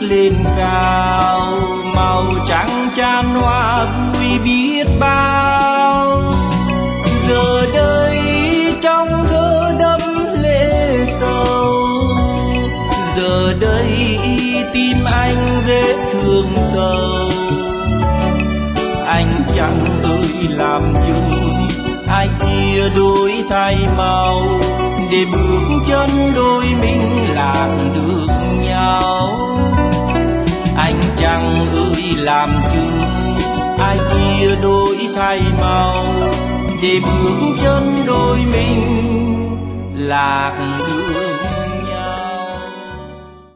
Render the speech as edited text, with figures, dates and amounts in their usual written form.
lên cao, màu trắng chan hoa vui biết bao. Giờ đây trong thơ đẫm lệ sầu, giờ đây tim anh vết thương sâu. Anh chẳng ơi làm chừng ai kia đổi thay màu, để bước chân đôi mình lạc được nhau. Anh chẳng ơi làm chừng ai kia đổi thay màu, để bước chân đôi mình lạc được